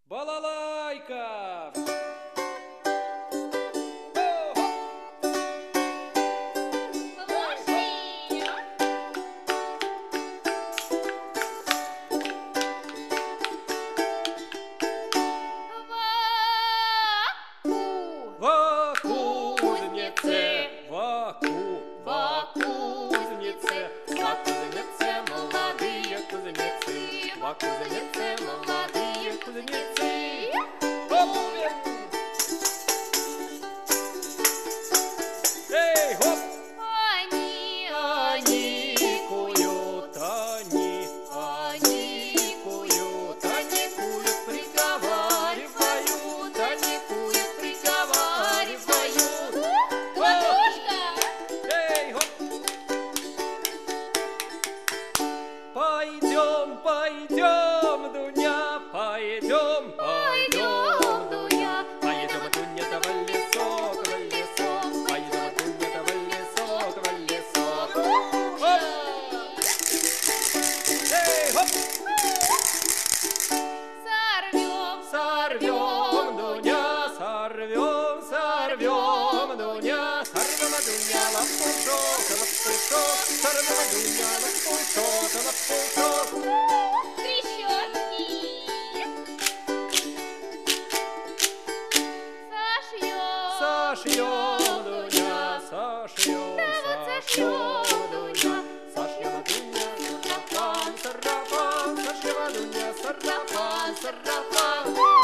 Балалайка! Кузнецы, молодые кузнецы. Эй, хоп! Они куют, приговаривают, приговаривают. Колотушка! Эй, хоп! Пойдем, пойдем, Дуня, пойдем, Пойдем, Дуня, пойдем, Дуня, да в лесок, в лесок, пойдем, Дуня, да в лесок, в лесок. Хоп! Эй, хоп! сорвем, Сорвем, Дуня, сорвем, сорвем, Дуня, сорвем, Дуня, лопушок, лопушок, сорвем, Дуня, лопушок, лопушок. Трещотки! сошьем, Сошьем, Дуня, сошьем, да вот сошьем, сошьем, Дуня, сошьем, Дуня, сарафан, сарафан, сошьем, Дуня, сарафан, сарафан.